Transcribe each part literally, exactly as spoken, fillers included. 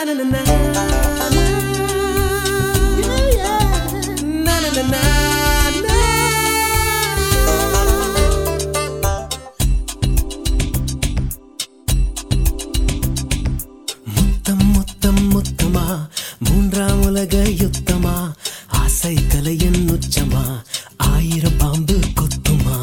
முத்தம் முத்தம் முத்தமா மூன்றாம் உலக யுத்தமா ஆசை கலையின் உச்சமா ஆயிரம் பாம்பு கொத்துமா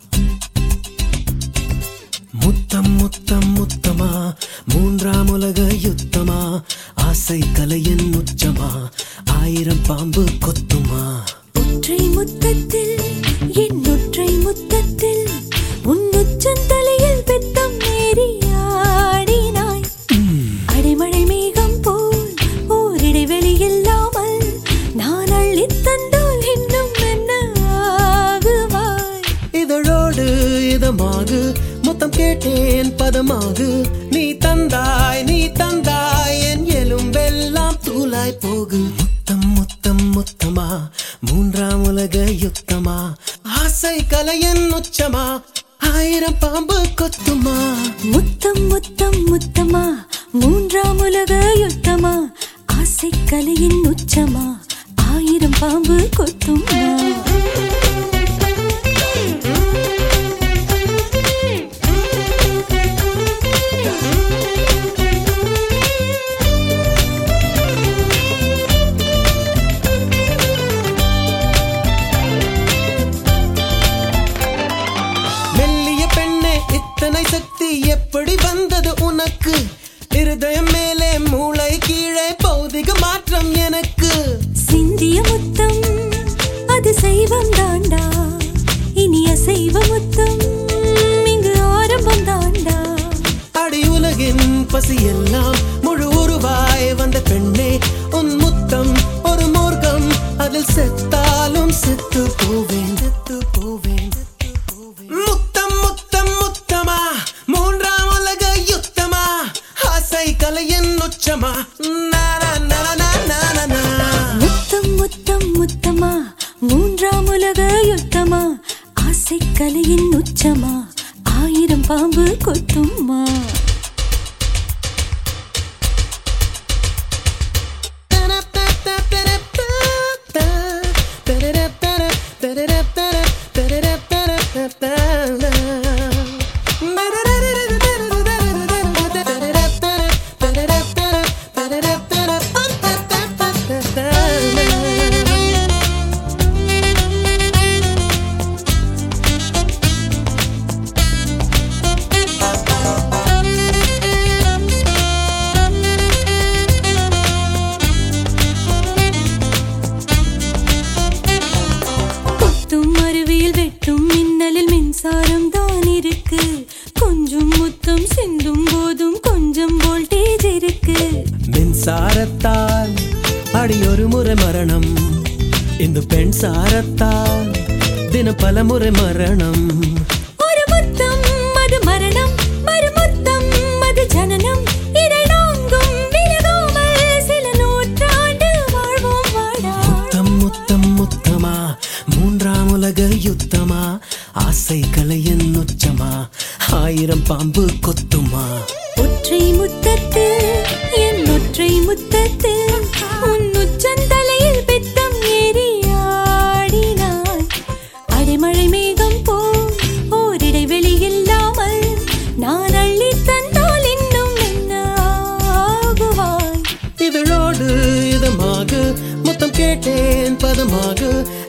முத்தம் முத்தம் முத்தமா மூன்றாம் உலக யுத்தமா ஆசை கலையின் உச்சமா ஆயிரம் பாம்பு கொத்துமா ஒற்றை முத்தத்தில் என் ஒற்றை முத்தத்தில் உன் உச்சந்தலையில் பெத்தம் ஏறி ஆடினாய் அடைமழை மேகம் போல் ஓரிடைவெளி இல்லாமல் நான் அள்ளித் தந்தால் இன்னும் என்ன ஆகுவாய் இதழோடு இதமாகு முத்தம் கேட்டேன் பதமாகு நீ தந்தாய் நீ தந்தாய் என் எலும்பெல்லாம் தூளாய் போகு முத்தம் முத்தம் முத்தமா மூன்றாம் உலக யுத்தமா ஆசை கலையின் உச்சமா ஆயிரம் பாம்பு கொத்துமா முத்தம் முத்தம் முத்தமா மூன்றாம் உலக யுத்தமா ஆசை கலையின் உச்சமா ஆயிரம் பாம்பு கொத்துமா சக்தி எப்படி வந்தது உனக்கு இருதயம் மேலே மூளை கீழே பௌதிக மாற்றம் எனக்கு சிந்திய முத்தம் அது செய்வம் தாண்டா இனி அசைவ முத்தம் இங்கு ஆரம்பம் தாண்டா அடி உலகின் பசி எல்லாம் முழு உருவாய் வந்த பெண்ணே உன் முத்தம் ஒரு மூர்க்கம் அதில் செத்தாலும் செத்து போவேன் செத்து போவேன் முத்தம் முத்தம் முத்தமா மூன்றாம் உலக யுத்தமா ஆசை கலையின் உச்சமா முத்தம் முத்தம் முத்தமா மூன்றாம் உலக யுத்தமா ஆசை கலையின் உச்சமா ஆயிரம் பாம்பு கொத்துமா மின்சாரம் தான் இருக்கு கொஞ்சம் முத்தம் சிந்தும் போதும் கொஞ்சம் வோல்டேஜ் இருக்கு மின்சாரத்தால் அடி ஒரு முறை மரணம் இந்த பெண் சாரத்தால் தின பல முறை மரணம் ஒரு முத்தம் அது மரணம் மறு முத்தம் அது ஜனனம் இதை நாங்கும் விலகாமல் சில நூற்றாண்டு வாழ்வோம் வாடா முத்தம் முத்தம் முத்தமா மூன்றாம் உலக யுத்தமா ஆசை கலையின் உச்சமா ஆயிரம் பாம்பு கொத்துமா ஒற்றை முத்தத்தில் என் ஒற்றை முத்தத்தில் உன் உச்சந்தலையில் பெத்தம் ஏறி ஆடினாய் அடைமழை மேகம் போல் ஓரிடைவெளி இல்லாமல் நான் அள்ளி தந்தால் இன்னும் என்ன ஆகுவாய் இதழோடு இதமாக முத்தம் கேட்டேன் பதமாக